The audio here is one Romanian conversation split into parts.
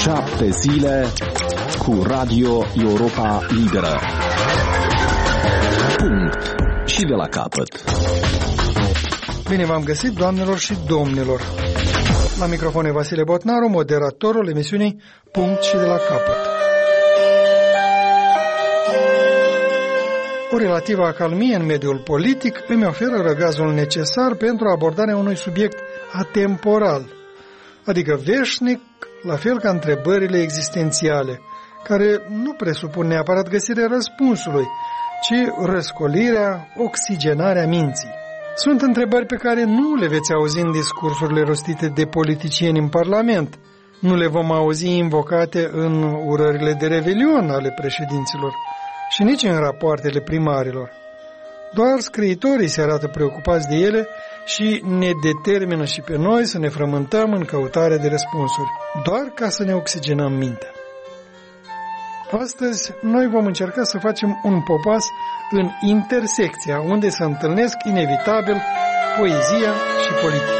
7 zile cu Radio Europa Liberă. Punct. Și de la capăt. Bine v-am găsit, doamnelor și domnilor. La microfon e Vasile Botnaru, moderatorul emisiunii Punct și de la capăt. O relativă acalmie în mediul politic îmi oferă răgazul necesar pentru abordarea unui subiect atemporal, adică veșnic, la fel ca întrebările existențiale, care nu presupun neapărat găsirea răspunsului, ci răscolirea, oxigenarea minții. Sunt întrebări pe care nu le veți auzi în discursurile rostite de politicieni în Parlament, nu le vom auzi invocate în urările de revelion ale președinților și nici în rapoartele primarilor. Doar scriitorii se arată preocupați de ele și ne determină și pe noi să ne frământăm în căutarea de răspunsuri, doar ca să ne oxigenăm mintea. Astăzi, noi vom încerca să facem un popas în intersecția unde se întâlnesc inevitabil poezia și politica.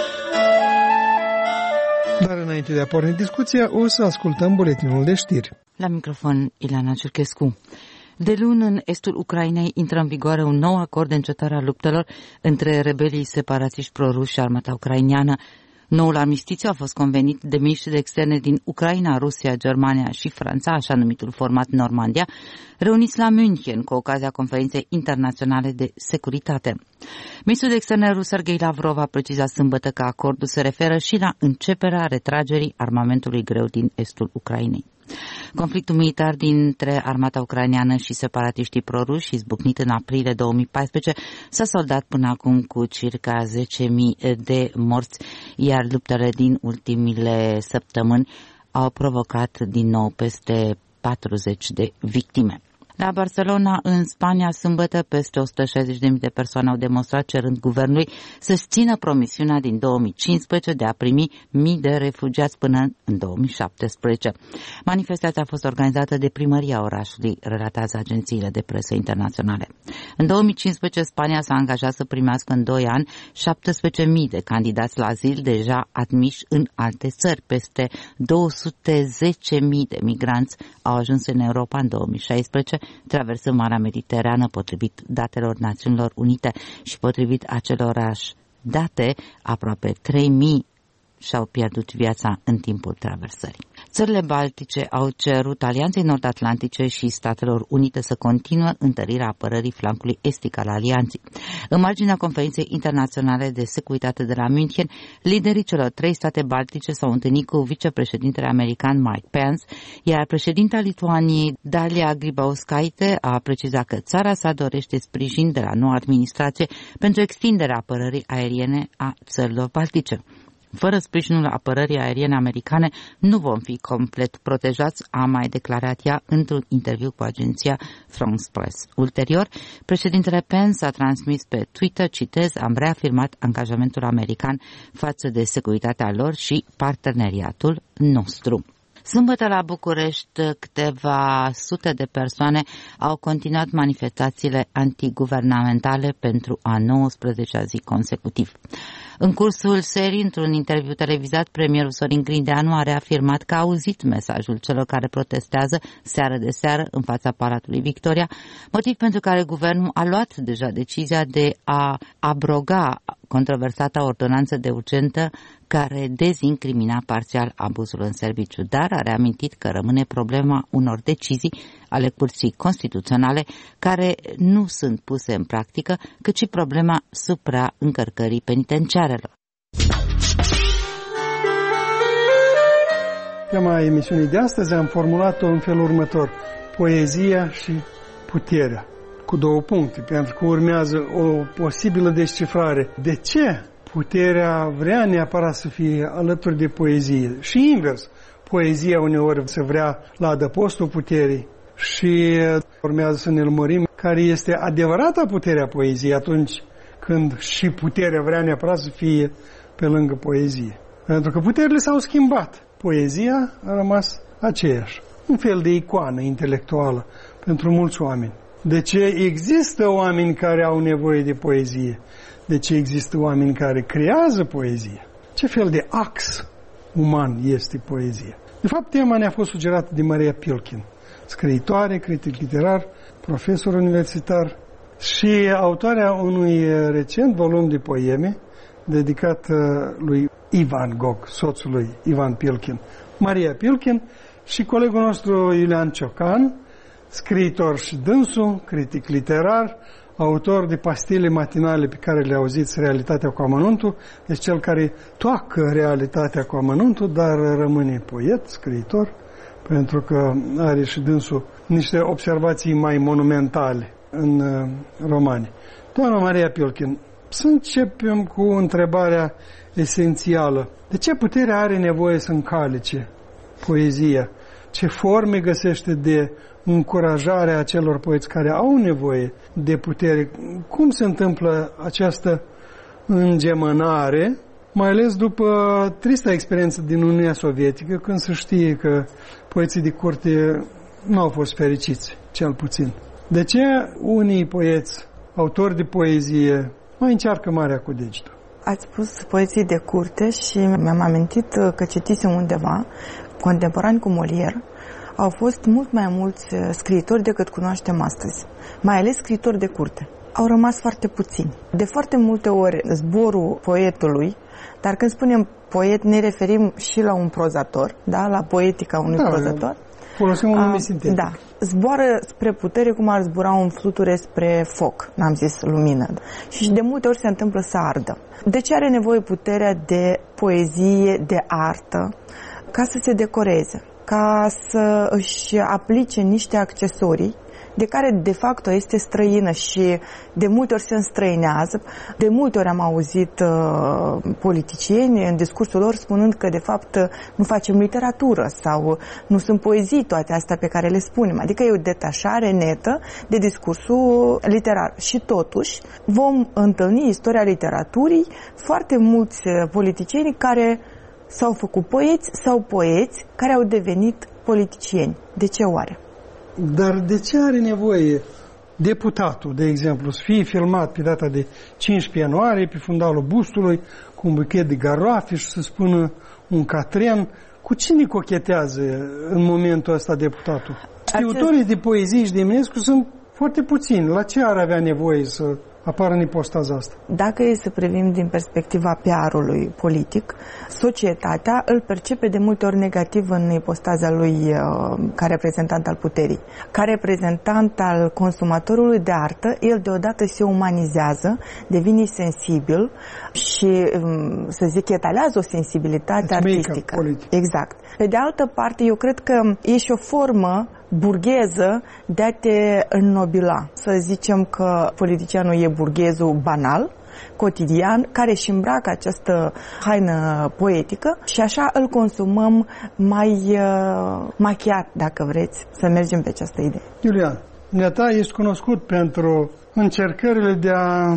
Dar înainte de a porni discuția, o să ascultăm buletinul de știri. La microfon, Ileana Ciurchescu. De luni, în estul Ucrainei, intră în vigoare un nou acord de încetare a luptelor între rebelii separatiști proruși și armata ucraineană. Noul armistițiu a fost convenit de miniștri de externe din Ucraina, Rusia, Germania și Franța, așa numitul format Normandia, reuniți la München cu ocazia conferinței internaționale de securitate. Ministrul de externe rus Sergei Lavrov a precizat sâmbătă că acordul se referă și la începerea retragerii armamentului greu din estul Ucrainei. Conflictul militar dintre armata ucraineană și separatiștii proruși, izbucnit în aprilie 2014, s-a soldat până acum cu circa 10.000 de morți, iar luptele din ultimile săptămâni au provocat din nou peste 40 de victime. La Barcelona, în Spania, sâmbătă, peste 160.000 de persoane au demonstrat cerând guvernului să-și țină promisiunea din 2015 de a primi mii de refugiați până în 2017. Manifestația a fost organizată de primăria orașului, relatează agențiile de presă internaționale. În 2015, Spania s-a angajat să primească în 2 ani 17.000 de candidați la azil deja admiși în alte țări. Peste 210.000 de migranți au ajuns în Europa în 2016, traversând Marea Mediterană, potrivit datelor Națiunilor Unite, și potrivit acelorași date, aproape 3.000 și-au pierdut viața în timpul traversării. Țările baltice au cerut Alianței Nord-Atlantice și Statelor Unite să continue întărirea apărării flancului estic al alianței. În marginea conferinței internaționale de securitate de la München, liderii celor 3 state baltice s-au întâlnit cu vicepreședintele american Mike Pence, iar președinta Lituaniei Dalia Grybauskaitė a precizat că țara sa dorește sprijin de la noua administrație pentru extinderea apărării aeriene a țărilor baltice. Fără sprijinul apărării aeriene americane nu vom fi complet protejați, a mai declarat ea într-un interviu cu agenția France Press. Ulterior, președintele Pence a transmis pe Twitter, citez, am reafirmat angajamentul american față de securitatea lor și parteneriatul nostru. Sâmbătă la București, câteva sute de persoane au continuat manifestațiile antiguvernamentale pentru a 19-a zi consecutiv. În cursul serii, într-un interviu televizat, premierul Sorin Grindeanu a reafirmat că a auzit mesajul celor care protestează seară de seară în fața Palatului Victoria, motiv pentru care guvernul a luat deja decizia de a abroga controversata ordonanță de urgență care dezincrimina parțial abuzul în serviciu, dar a reamintit că rămâne problema unor decizii ale Curții Constituționale care nu sunt puse în practică, cât și problema supraîncărcării penitenciarelor. Tema emisiunii de astăzi am formulat-o în felul următor: poezia și puterea, cu 2 puncte, pentru că urmează o posibilă descifrare. De ce puterea vrea neapărat să fie alături de poezie? Și invers, poezia uneori se vrea la adăpostul puterii. Și urmează să ne lămurim care este adevărata puterea poeziei atunci când și puterea vrea neapărat să fie pe lângă poezie. Pentru că puterile s-au schimbat. Poezia a rămas aceeași. Un fel de icoană intelectuală pentru mulți oameni. De ce există oameni care au nevoie de poezie? De ce există oameni care creează poezie? Ce fel de ax uman este poezia. De fapt, tema ne-a fost sugerată de Maria Pilkin, scriitoare, critic literar, profesor universitar și autoarea unui recent volum de poeme dedicat lui Ivan Gog, soțul lui Ivan Pilkin. Maria Pilkin și colegul nostru Iulian Ciocan, scriitor și dânsul, critic literar, autor de pastile matinale pe care le auziți, Realitatea cu amănuntul, deci cel care toacă realitatea cu amănuntul, dar rămâne poet, scriitor, pentru că are și dânsul niște observații mai monumentale în romane. Doamna Maria Pilkin, să începem cu întrebarea esențială. De ce putere are nevoie să încalice poezia? Ce forme găsește de încurajarea acelor poeți care au nevoie de putere? Cum se întâmplă această îngemănare, mai ales după trista experiență din Uniunea Sovietică, când se știe că poeții de curte nu au fost fericiți, cel puțin. De ce unii poeți, autori de poezie, mai încearcă marea cu degetul? Ați spus poeții de curte și mi-am amintit că citisem undeva, contemporani cu Molière, au fost mult mai mulți scriitori decât cunoaștem astăzi, mai ales scriitori de curte. Au rămas foarte puțini. De foarte multe ori zborul poetului, dar când spunem poet ne referim și la un prozator, da? La poetica unui prozator. Folosim un nume sintetic. Da. Zboară spre putere cum ar zbura un fluture spre foc, n-am zis lumină. Și de multe ori se întâmplă să ardă. De ce are nevoie puterea de poezie, de artă? Ca să se decoreze, ca să își aplice niște accesorii de care de fapt este străină și de multe ori se înstrăinează. De multe ori am auzit politicieni în discursul lor spunând că de fapt nu facem literatură sau nu sunt poezii toate astea pe care le spunem. Adică e o detașare netă de discursul literar. Și totuși vom întâlni istoria literaturii foarte mulți politicieni care s-au făcut poeți sau poeți care au devenit politicieni. De ce oare? Dar de ce are nevoie deputatul, de exemplu, să fie filmat pe data de 15 ianuarie pe fundalul bustului cu un buchet de garoafe și să spună un catren? Cu cine cochetează în momentul ăsta deputatul? Știutorii de poezii și de Eminescu sunt foarte puțini. La ce ar avea nevoie să apară în ipostaza asta? Dacă e să privim din perspectiva PR-ului politic, societatea îl percepe de multe ori negativ în ipostaza lui ca reprezentant al puterii. Ca reprezentant al consumatorului de artă, el deodată se umanizează, devine sensibil și, să zic, etalează o sensibilitate artistică. Exact. Pe de altă parte, eu cred că e și o formă burgheză de a te înnobila. Să zicem că politicianul e burghezul banal, cotidian, care își îmbracă această haină poetică și așa îl consumăm mai machiat, dacă vreți, să mergem pe această idee. Iulian, dumneata ești cunoscut pentru încercările de a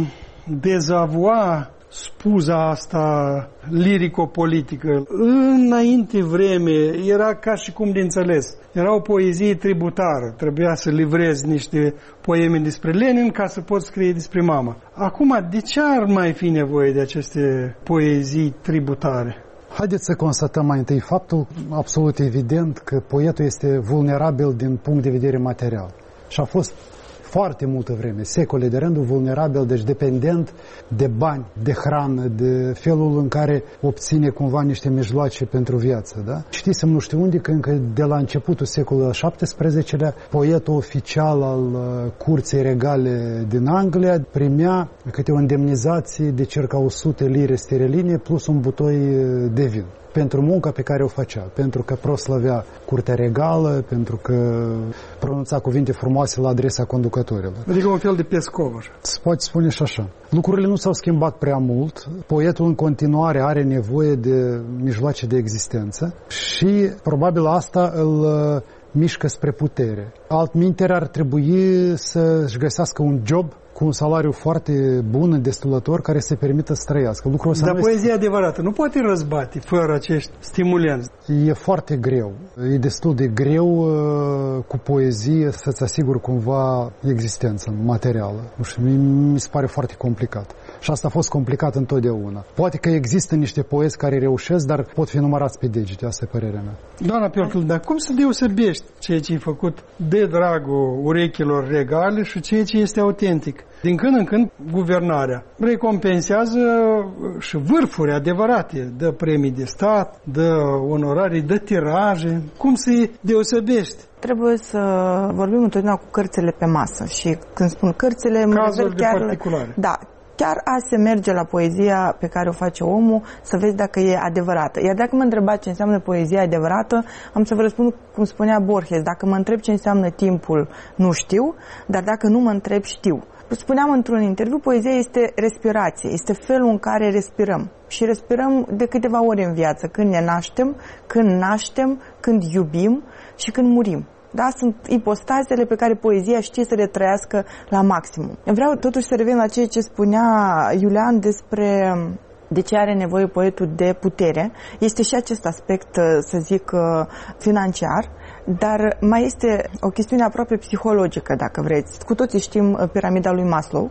dezavua spuza asta lirico-politică. Înainte vreme era ca și cum de înțeles. Era o poezie tributară. Trebuia să livrezi niște poeme despre Lenin ca să poți scrie despre mama. Acum, de ce ar mai fi nevoie de aceste poezii tributare? Haideți să constatăm mai întâi faptul absolut evident că poetul este vulnerabil din punct de vedere material. Și a fost foarte multă vreme, secole de rândul, vulnerabil, deci dependent de bani, de hrană, de felul în care obține cumva niște mijloace pentru viață. Da? Știți, nu știu unde, că încă de la începutul secolului al XVII-lea, poetul oficial al curții regale din Anglia primea câte o indemnizație de circa 100 lire sterline plus un butoi de vin pentru munca pe care o făcea, pentru că proslăvea curtea regală, pentru că pronunța cuvinte frumoase la adresa conducătorilor. Adică un fel de pescovăr. Se poate spune și așa. Lucrurile nu s-au schimbat prea mult. Poetul în continuare are nevoie de mijloace de existență și probabil asta îl mișcă spre putere. Altminteri ar trebui să-și găsească un job cu un salariu foarte bun, destulător, care să permită să trăiască. Dar poezia adevărată nu poate răzbate fără acești stimulenți. E foarte greu. E destul de greu cu poezie să-ți asiguri cumva existența materială. Nu știu, mi se pare foarte complicat. Și asta a fost complicat întotdeauna. Poate că există niște poeți care reușesc, dar pot fi numărați pe degete, asta e părerea mea. Doamna Piotr, dar cum să deosebești ceea ce e făcut de dragul urechilor regale și ceea ce este autentic? Din când în când, guvernarea recompensează și vârfuri adevărate, dă premii de stat, dă onorarii, dă tiraje. Cum să-i deosebești? Trebuie să vorbim întotdeauna cu cărțile pe masă și când spun cărțile, mă refer chiar particulare. Da, chiar a se merge la poezia pe care o face omul să vezi dacă e adevărată. Iar dacă mă întrebați ce înseamnă poezia adevărată, am să vă răspund cum spunea Borges. Dacă mă întreb ce înseamnă timpul, nu știu, dar dacă nu mă întreb, știu. Spuneam într-un interviu, poezia este respirație, este felul în care respirăm. Și respirăm de câteva ori în viață, când ne naștem, când iubim și când murim. Da? Sunt ipostazele pe care poezia știe să le trăiască la maximum. Vreau totuși să revin la ceea ce spunea Iulian despre de ce are nevoie poetul de putere. Este și acest aspect, să zic, financiar, dar mai este o chestiune aproape psihologică, dacă vreți. Cu toții știm piramida lui Maslow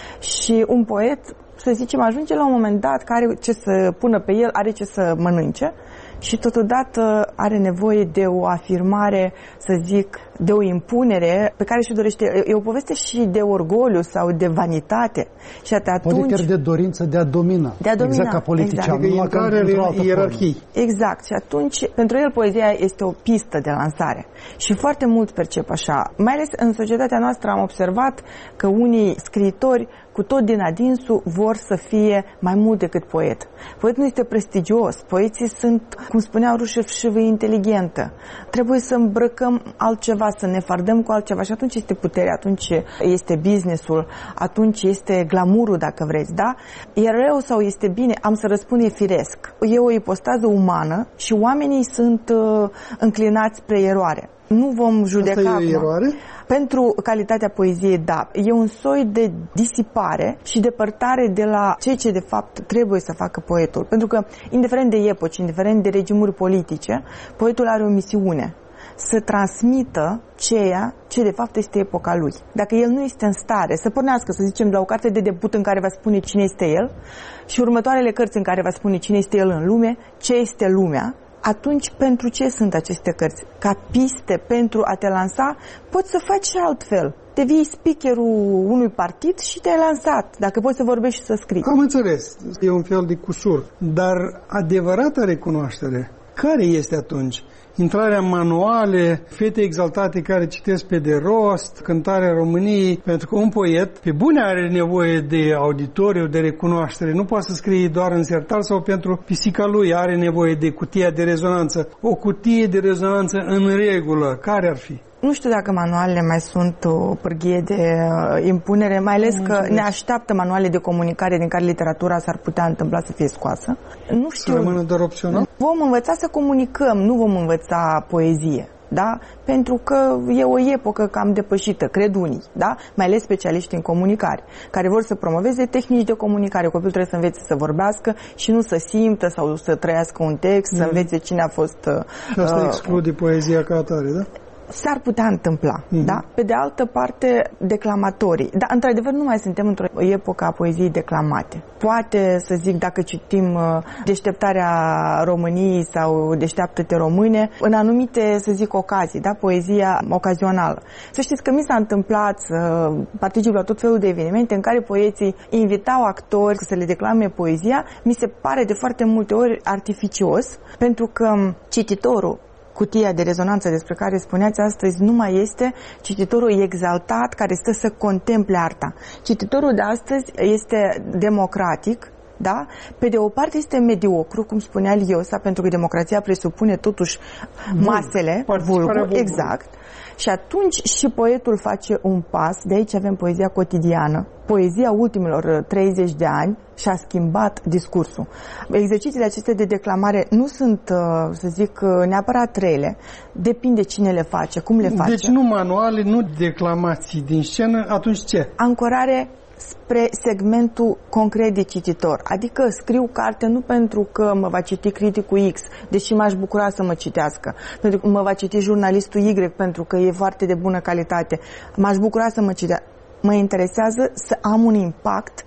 și un poet, să zicem, ajunge la un moment dat că are ce să pună pe el, are ce să mănânce și totodată are nevoie de o afirmare, să zic, de o impunere pe care și-o dorește. E o poveste și de orgoliu sau de vanitate. Și atunci... Poate chiar de dorință de a domina. De a domina. Exact ca politician. Exact. Ierarhii. Exact. Și atunci, pentru el, poezia este o pistă de lansare. Și foarte mult percep așa. Mai ales în societatea noastră am observat că unii scriitori cu tot din adinsul vor să fie mai mult decât poet. Poetul nu este prestigios. Poeții sunt, cum spunea Rușev, inteligentă. Trebuie să îmbrăcăm altceva, să ne fardăm cu altceva și atunci este puterea, atunci este business-ul, atunci este glamurul, dacă vreți, da? E rău sau este bine? Am să răspund, e firesc. E o ipostază umană și oamenii sunt înclinați spre eroare. Nu vom judeca. Asta e o eroare? Pentru calitatea poeziei, da. E un soi de disipare și depărtare de la ceea ce de fapt trebuie să facă poetul. Pentru că, indiferent de epoci, indiferent de regimuri politice, poetul are o misiune: să transmită ceea ce de fapt este epoca lui. Dacă el nu este în stare să pornească, să zicem, de la o carte de debut în care va spune cine este el și următoarele cărți în care va spune cine este el în lume, ce este lumea, atunci pentru ce sunt aceste cărți? Ca piste pentru a te lansa, poți să faci și altfel. Devii speakerul unui partid și te-ai lansat, dacă poți să vorbești și să scrii. Am înțeles, e un fel de cusur. Dar adevărata recunoaștere, care este atunci? Intrarea în manuale, fete exaltate care citesc pe de rost, cântarea României, pentru că un poet, pe bune, are nevoie de auditoriu, de recunoaștere. Nu poate să scrie doar în sertar sau pentru pisica lui, are nevoie de cutia de rezonanță. O cutie de rezonanță în regulă, care ar fi? Nu știu dacă manualele mai sunt o pârghie de impunere, mai ales că ne așteaptă manuale de comunicare din care literatura s-ar putea întâmpla să fie scoasă. Nu știu. Să rămână doar opțional? Vom învăța să comunicăm, nu vom învăța poezie. Da? Pentru că e o epocă cam depășită, cred unii, da? Mai ales specialiști în comunicare, care vor să promoveze tehnici de comunicare. Copilul trebuie să învețe să vorbească și nu să simtă sau să trăiască un text, să învețe cine a fost... Asta exclude poezia ca atare, da? S-ar putea întâmpla, da? Pe de altă parte, declamatorii. Dar, într-adevăr, nu mai suntem într-o epocă a poeziei declamate. Poate, să zic, dacă citim Deșteptarea României sau Deșteaptă-te române, în anumite, să zic, ocazii, da? Poezia ocazională. Să știți că mi s-a întâmplat să particip la tot felul de evenimente în care poeții invitau actori să le declame poezia. Mi se pare de foarte multe ori artificios, pentru că cititorul, cutia de rezonanță despre care spuneați astăzi, nu mai este cititorul exaltat care stă să contemple arta. Cititorul de astăzi este democratic, da? Pe de o parte este mediocru, cum spunea Liosa, pentru că democrația presupune totuși masele, vulgul, exact. Și atunci și poetul face un pas, de aici avem poezia cotidiană. Poezia ultimilor 30 de ani și-a schimbat discursul. Exercițiile acestea de declamare nu sunt, să zic, neapărat rele. Depinde cine le face, cum le face. Deci nu manuale, nu declamații din scenă, atunci ce? Ancorare spre segmentul concret de cititor. Adică scriu carte nu pentru că mă va citi criticul X, deși m-aș bucura să mă citească, pentru că mă va citi jurnalistul Y, pentru că e foarte de bună calitate. M-aș bucura să mă citească. Mă interesează să am un impact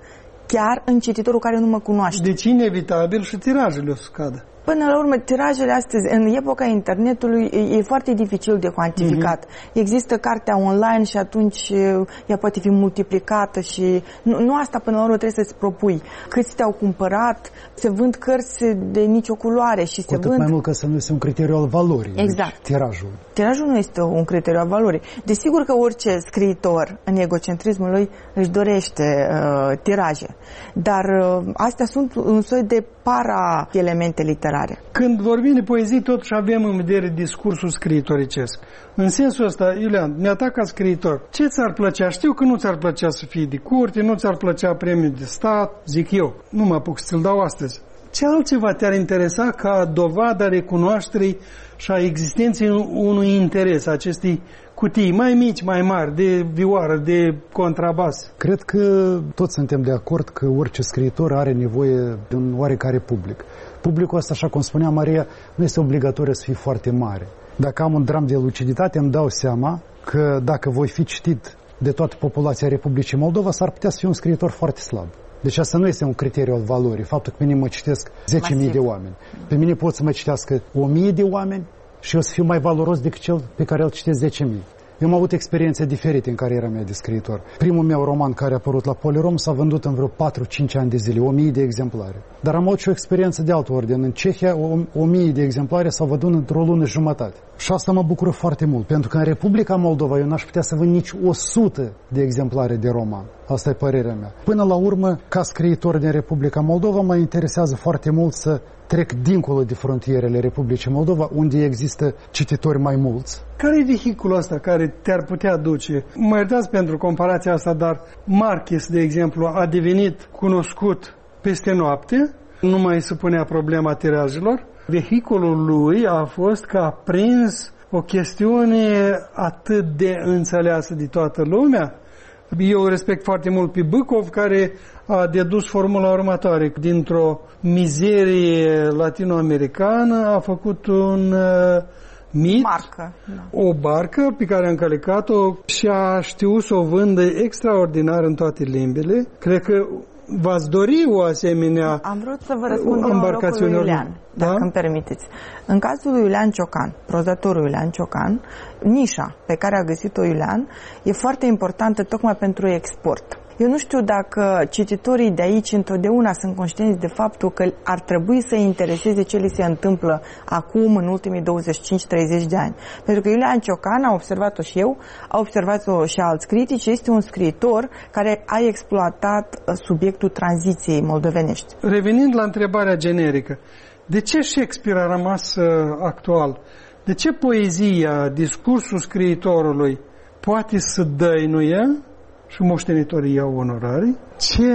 chiar în cititorul care nu mă cunoaște. Deci inevitabil și tirajele o să scadă. Până la urmă, tirajele astăzi, în epoca internetului, e foarte dificil de cuantificat. Există cartea online și atunci ea poate fi multiplicată și nu asta până la urmă trebuie să-ți propui. Câți te-au cumpărat, se vând cărți de nicio culoare și se vând... mai mult că să nu este un criteriu al valorii. Exact. Deci, tirajul. Tirajul nu este un criteriu al valorii. Desigur că orice scriitor în egocentrismul lui își dorește tiraje, dar astea sunt un soi de para-elemente literare. Când vorbim de poezii, totuși avem în vedere discursul scriitoricesc. În sensul ăsta, Iulian, ne-a ca scriitor. Ce ți-ar plăcea? Știu că nu ți-ar plăcea să fii de curte, nu ți-ar plăcea premiul de stat, zic eu. Nu mă apuc să ți-l dau astăzi. Ce altceva te-ar interesa ca dovada recunoașterii și a existenței unui interes, acestei cutii mai mici, mai mari, de vioară, de contrabas? Cred că toți suntem de acord că orice scriitor are nevoie de un oarecare public. Publicul ăsta, așa cum spunea Maria, nu este obligatoriu să fie foarte mare. Dacă am un dram de luciditate, îmi dau seama că dacă voi fi citit de toată populația Republicii Moldova, s-ar putea să fiu un scriitor foarte slab. Deci asta nu este un criteriu al valorii, faptul că pe mine mă citesc 10.000 de oameni. Pe mine pot să mă citească 1.000 de oameni și eu să fiu mai valoros decât cel pe care îl citesc 10.000. Eu am avut experiențe diferite în cariera mea de scriitor. Primul meu roman care a apărut la Polirom s-a vândut în vreo 4-5 ani de zile, 1.000 de exemplare. Dar am avut și o experiență de alt ordin. În Cehia, 1.000 de exemplare s-au vândut într-o lună și jumătate. Și asta mă bucură foarte mult, pentru că în Republica Moldova eu n-aș putea să vând nici 100 de exemplare de roman. Asta e părerea mea. Până la urmă, ca scriitor din Republica Moldova, mă interesează foarte mult să trec dincolo de frontierele Republicii Moldova, unde există cititori mai mulți. Care e vehiculul ăsta care te-ar putea duce? Mă iertați pentru comparația asta, dar Marquez, de exemplu, a devenit cunoscut peste noapte, nu mai se punea problema tirajelor. Vehiculul lui a fost că a prins o chestiune atât de înțeleasă de toată lumea. Eu respect foarte mult pe Bâcov, care a dedus formula următoare. Dintr-o mizerie latinoamericană a făcut un mit, o barcă pe care a încălecat-o și a știut să o vândă extraordinar în toate limbile. Cred că v-ați dori o asemenea Am vrut să vă răspund în locul lui Iulian, dacă îmi permiteți. În cazul lui Iulian Ciocan, prozatorul Iulian Ciocan, nișa pe care a găsit-o Iulian e foarte importantă tocmai pentru export. Eu nu știu dacă cititorii de aici întotdeauna sunt conștienți de faptul că ar trebui să intereseze ce li se întâmplă acum, în ultimii 25-30 de ani. Pentru că Iulian Ciocan, a observat-o și eu, a observat-o și alți critici, este un scriitor care a exploatat subiectul tranziției moldovenești. Revenind la întrebarea generică, de ce Shakespeare a rămas actual? De ce poezia, discursul scriitorului poate să dăinuie și moștenitorii iau onorarii? Ce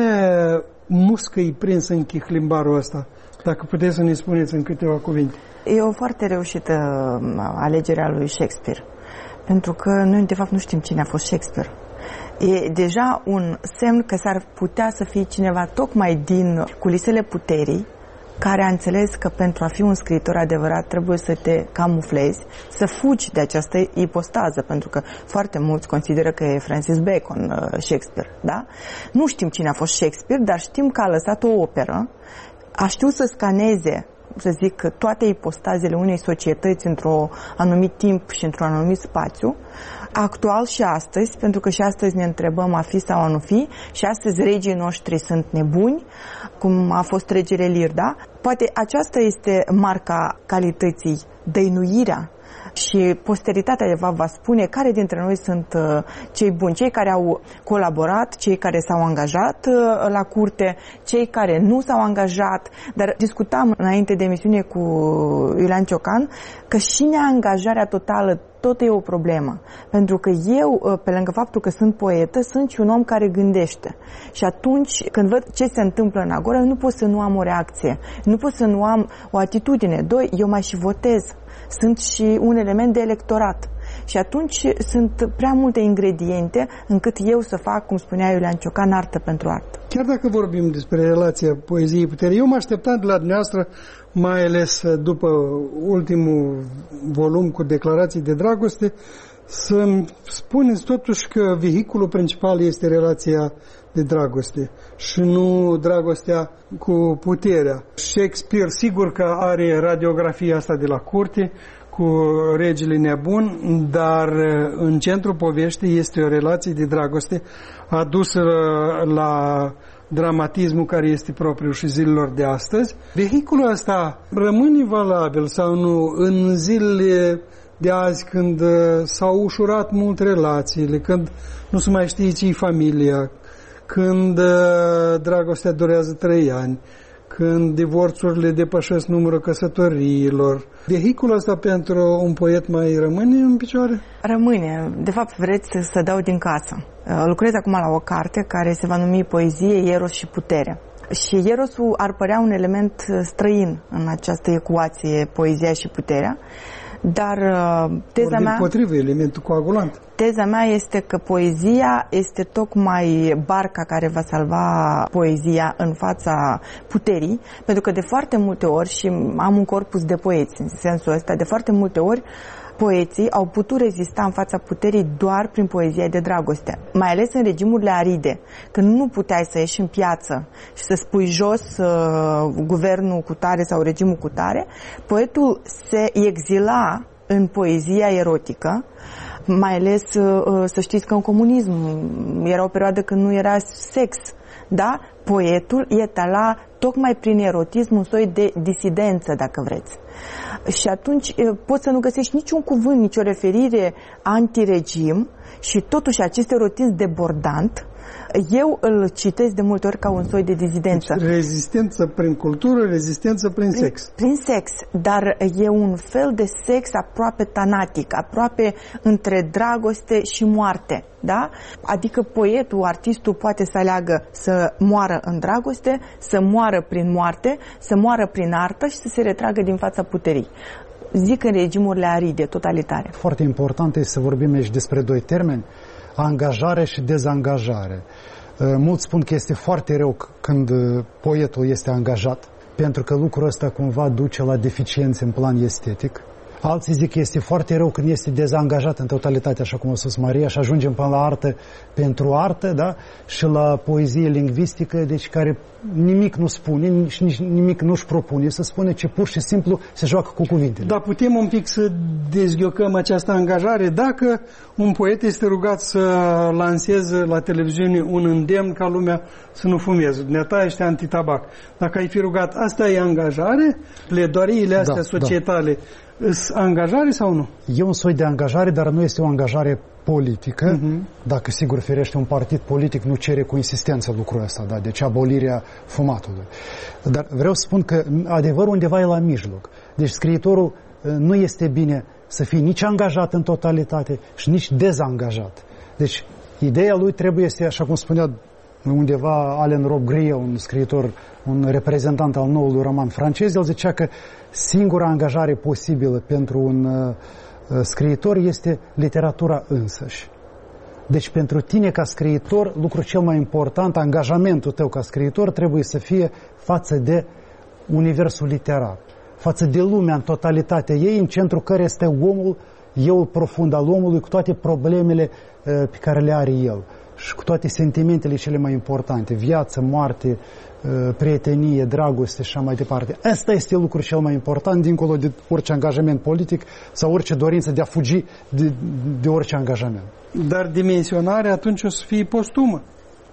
muscă-i prins în chihlimbarul ăsta? Dacă puteți să ne spuneți în câteva cuvinte. E o foarte reușită alegerea lui Shakespeare. Pentru că noi, de fapt, nu știm cine a fost Shakespeare. E deja un semn că s-ar putea să fie cineva tocmai din culisele puterii, care a înțeles că pentru a fi un scriitor adevărat trebuie să te camuflezi, să fugi de această ipostază, pentru că foarte mulți consideră că e Francis Bacon Shakespeare, da? Nu știm cine a fost Shakespeare, dar știm că a lăsat o operă, a știut să scaneze, să zic, toate ipostazele unei societăți într-un anumit timp și într-un anumit spațiu, actual și astăzi, pentru că și astăzi ne întrebăm a fi sau a nu fi, și astăzi regii noștri sunt nebuni, cum a fost regele Lear, da? Poate aceasta este marca calității, dăinuirea, și posteritatea de fapt va spune care dintre noi sunt cei buni, cei care au colaborat, cei care s-au angajat la curte, cei care nu s-au angajat. Dar discutam înainte de emisiune cu Iulian Ciocan că și neangajarea totală tot e o problemă. Pentru că eu, pe lângă faptul că sunt poetă, sunt și un om care gândește. Și atunci, când văd ce se întâmplă în Agora, eu nu pot să nu am o reacție. Nu pot să nu am o atitudine. Doi, eu mai și votez. Sunt și un element de electorat. Și atunci sunt prea multe ingrediente încât eu să fac, cum spunea Iulian Ciocan, artă pentru artă. Chiar dacă vorbim despre relația poeziei-putere, eu mă așteptam de la dumneavoastră, mai ales după ultimul volum cu declarații de dragoste, să-mi spuneți totuși că vehiculul principal este relația de dragoste și nu dragostea cu puterea. Shakespeare sigur că are radiografia asta de la curte cu regele nebun, dar în centrul poveștii este o relație de dragoste adusă la dramatismul care este propriu și zilelor de astăzi. Vehiculul ăsta rămâne valabil sau nu în zilele de azi, când s-au ușurat mult relațiile, când nu se mai știe ce-i familia, când dragostea durează 3 ani, când divorțurile depășesc numărul căsătoriilor. Vehiculul ăsta pentru un poet mai rămâne în picioare? Rămâne. De fapt, vreți să dau din casă. Lucrez acum la o carte care se va numi Poezie, Eros și Putere. Și Erosul ar părea un element străin în această ecuație, poezia și puterea, dar teza mea... Dimpotrivă, elementul coagulant. Teza mea este că poezia este tocmai barca care va salva poezia în fața puterii, pentru că de foarte multe ori, și am un corpus de poeți în sensul ăsta, de foarte multe ori poeții au putut rezista în fața puterii doar prin poezia de dragoste, mai ales în regimurile aride, când nu puteai să ieși în piață și să spui jos guvernul cu tare sau regimul cu tare, poetul se exila în poezia erotică, mai ales să știți că în comunism era o perioadă când nu era sex, da? Poetul etala tocmai prin erotism un soi de disidență, dacă vreți. Și atunci poți să nu găsești niciun cuvânt, nicio referire antiregim și totuși acest erotism debordant, eu îl citesc de multe ori ca un soi de dizidență. Deci, rezistență prin cultură, rezistență prin sex. Prin sex, dar e un fel de sex aproape tanatic, aproape între dragoste și moarte, da? Adică poetul, artistul poate să aleagă să moară în dragoste, să moară prin moarte, să moară prin artă și să se retragă din fața puterii. Zic în regimurile aride, totalitare. Foarte important este să vorbim aici despre 2 termeni, angajare și dezangajare. Mulți spun că este foarte rău când poetul este angajat, pentru că lucrul ăsta cumva duce la deficiențe în plan estetic. Alții zic că este foarte rău când este dezangajat în totalitate, așa cum a spus Maria, și ajungem până la artă pentru artă, da? Și la poezie lingvistică, deci care nimic nu spune și nici nimic nu-și propune să spune, ci pur și simplu se joacă cu cuvintele. Dar putem un pic să dezghiocăm această angajare dacă un poet este rugat să lanseze la televiziune un îndemn ca lumea să nu fumeze. Dumneata ești antitabac. Dacă ai fi rugat, asta e angajare? Pledoariile astea societale angajare sau nu? E un soi de angajare, dar nu este o angajare politică. Dacă sigur ferește un partid politic nu cere cu insistență lucrul ăsta, da? Deci abolirea fumatului. Dar vreau să spun că adevărul undeva e la mijloc. Deci scriitorul nu este bine să fie nici angajat în totalitate și nici dezangajat. Deci ideea lui trebuie să, așa cum spunea undeva Alain Robbe-Grillet, un scriitor, un reprezentant al noului roman francez, el zicea că singura angajare posibilă pentru un scriitor este literatura însăși. Deci pentru tine ca scriitor, lucrul cel mai important, angajamentul tău ca scriitor trebuie să fie față de universul literar, față de lumea în totalitatea ei, în centrul care este omul, eu profund al omului, cu toate problemele pe care le are el și cu toate sentimentele cele mai importante, viață, moarte, prietenie, dragoste și așa mai departe. Asta este lucrul cel mai important, dincolo de orice angajament politic sau orice dorință de a fugi de orice angajament. Dar dimensionarea atunci o să fie postumă.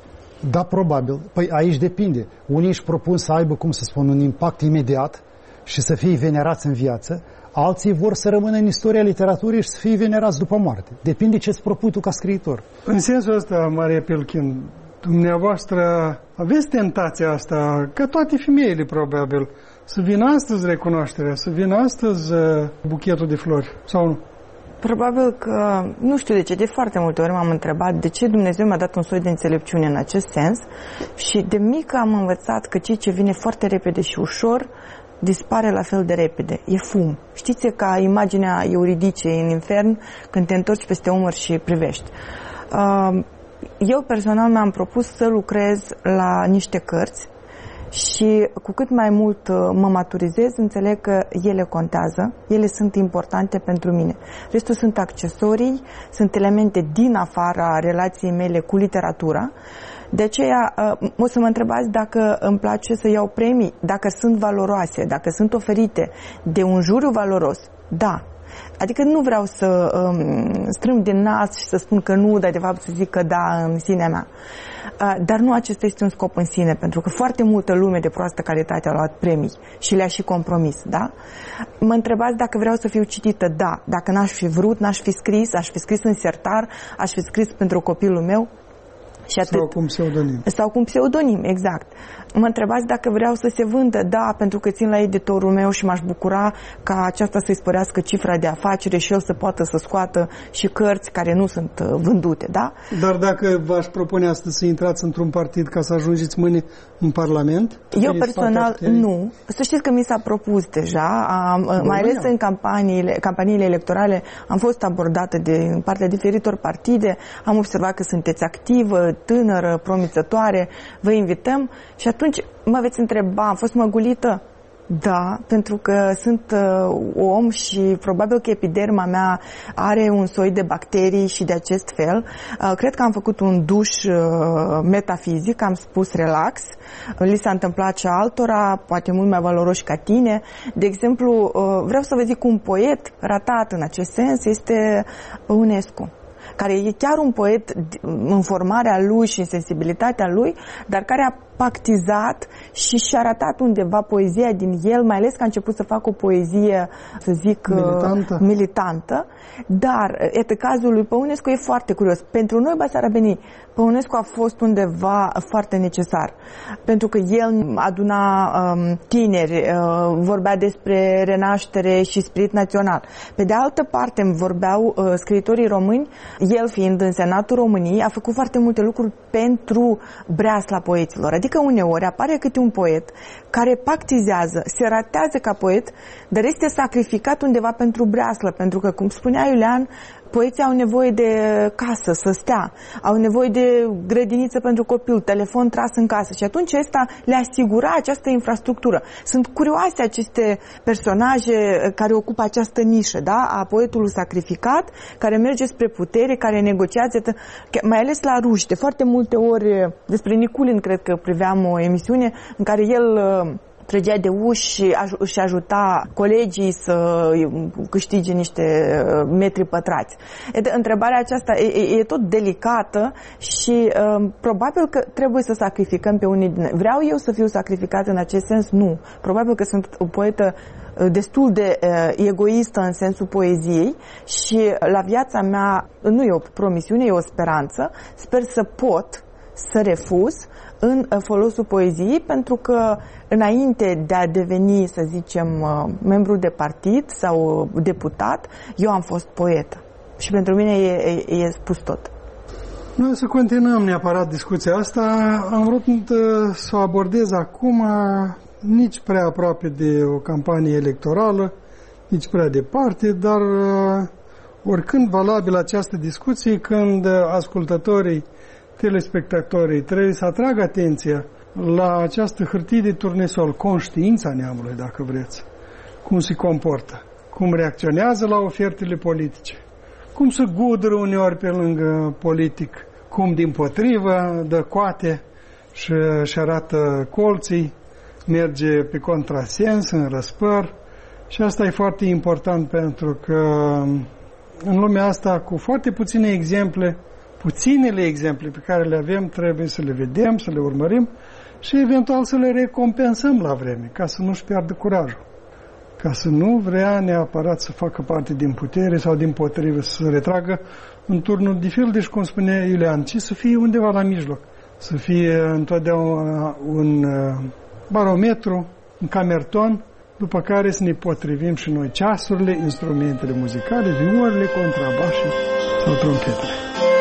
Da, probabil. Păi aici depinde. Unii își propun să aibă, cum să spun, un impact imediat și să fie venerați în viață, alții vor să rămână în istoria literaturii și să fie venerați după moarte. Depinde ce îți propui tu ca scriitor. În sensul ăsta, Maria Pilkin, dumneavoastră aveți tentația asta, ca toate femeile probabil, să vină astăzi recunoașterea, să vină astăzi buchetul de flori, sau nu? Probabil că, nu știu de ce, de foarte multe ori m-am întrebat de ce Dumnezeu mi-a dat un soi de înțelepciune în acest sens și de mică am învățat că ceea ce vine foarte repede și ușor dispare la fel de repede. E fum. Știți ca imaginea Euridicei în infern când te întorci peste umăr și privești. Eu personal mi-am propus să lucrez la niște cărți și cu cât mai mult mă maturizez, înțeleg că ele contează, ele sunt importante pentru mine. Restul sunt accesorii, sunt elemente din afara relației mele cu literatura De aceea o să mă întrebați dacă îmi place să iau premii, dacă sunt valoroase, dacă sunt oferite de un juriu valoros. Da. Adică nu vreau să strâng din nas și să spun că nu, dar de fapt să zic că da în sinea mea. Dar nu acesta este un scop în sine, pentru că foarte multă lume de proastă calitate a luat premii și le-a și compromis, da? Mă întrebați dacă vreau să fiu citită, da. Dacă n-aș fi vrut, n-aș fi scris, aș fi scris în sertar, aș fi scris pentru copilul meu. Și atât. Sau cu un pseudonim. Sau cu un pseudonim, exact. Mă întrebați dacă vreau să se vândă, da, pentru că țin la editorul meu și m-aș bucura ca aceasta să-i spărească cifra de afacere și el să poată să scoată și cărți care nu sunt vândute, da? Dar dacă v-aș propune astăzi să intrați într-un partid ca să ajungeți mâine în Parlament? Eu personal nu. Să știți că mi s-a propus deja, mai ales în campaniile electorale, am fost abordată de partea diferitor partide, am observat că sunteți activă, tânără, promițătoare, vă invităm și atunci mă veți întreba, am fost măgulită? Da, pentru că sunt om și probabil că epiderma mea are un soi de bacterii și de acest fel. Cred că am făcut un duș metafizic, am spus relax, li s-a întâmplat și altora, poate mult mai valoroși ca tine. De exemplu, vreau să vă zic un poet ratat în acest sens este Păunescu, care e chiar un poet în formarea lui și în sensibilitatea lui, dar care a pactizat și și-a arătat undeva poezia din el, mai ales că a început să facă o poezie, să zic, militantă. Dar, cazul lui Păunescu e foarte curios. Pentru noi, basarabenii, Păunescu a fost undeva foarte necesar, pentru că el aduna tineri, vorbea despre renaștere și spirit național. Pe de altă parte, îmi vorbeau scriitorii români, el fiind în Senatul României, a făcut foarte multe lucruri pentru breasla poeților. Adică uneori apare câte un poet care pactizează, se ratează ca poet, dar este sacrificat undeva pentru breaslă, pentru că, cum spunea Iulian, poeții au nevoie de casă, să stea, au nevoie de grădiniță pentru copil, telefon tras în casă și atunci ăsta le asigura această infrastructură. Sunt curioase aceste personaje care ocupă această nișă, da? A poetului sacrificat, care merge spre putere, care negociază, mai ales la ruși. De foarte multe ori, despre Niculin cred că priveam o emisiune în care el trăgea de uși și își ajuta colegii să câștige niște metri pătrați. Întrebarea aceasta e tot delicată și probabil că trebuie să sacrificăm pe unii din noi. Vreau eu să fiu sacrificat în acest sens? Nu. Probabil că sunt o poetă destul de egoistă în sensul poeziei și la viața mea nu e o promisiune, e o speranță. Sper să pot să refuz în folosul poeziei, pentru că înainte de a deveni, să zicem, membru de partid sau deputat, eu am fost poetă. Și pentru mine e spus tot. Noi să continuăm neapărat discuția asta. Am vrut să o abordez acum nici prea aproape de o campanie electorală, nici prea departe, dar oricând valabilă această discuție când ascultătorii, telespectatorii trebuie să atragă atenția la această hârtie de turnesol, conștiința neamului, dacă vreți, cum se comportă, cum reacționează la ofertele politice, cum se gudră uneori pe lângă politic, cum dimpotrivă dă coate și arată colții, merge pe contrasens, în răspăr. Și asta e foarte important, pentru că în lumea asta, cu foarte puținele exemple pe care le avem, trebuie să le vedem, să le urmărim și eventual să le recompensăm la vreme, ca să nu-și piardă curajul, ca să nu vrea neapărat să facă parte din putere sau din potrivă să se retragă în turnul de fel, deci cum spunea Iulian, ci să fie undeva la mijloc, să fie întotdeauna un barometru, un camerton, după care să ne potrivim și noi ceasurile, instrumentele muzicale, vioarele, contrabașii sau trompetele.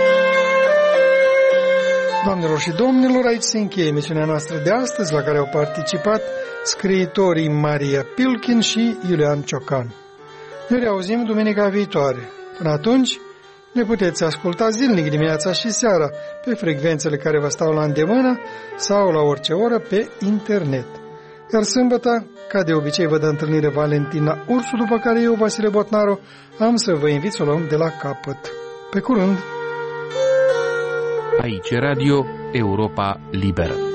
Doamnelor și domnilor, aici se încheie emisiunea noastră de astăzi, la care au participat scriitorii Maria Pilkin și Iulian Ciocan. Ne reauzim duminica viitoare. Până atunci, ne puteți asculta zilnic dimineața și seara pe frecvențele care vă stau la îndemână sau la orice oră pe internet. Iar sâmbătă, ca de obicei, vă dă întâlnire Valentina Ursu, după care eu, Vasile Botnaru, am să vă invit să o luăm de la capăt. Pe curând! Aici Radio Europa Liberă.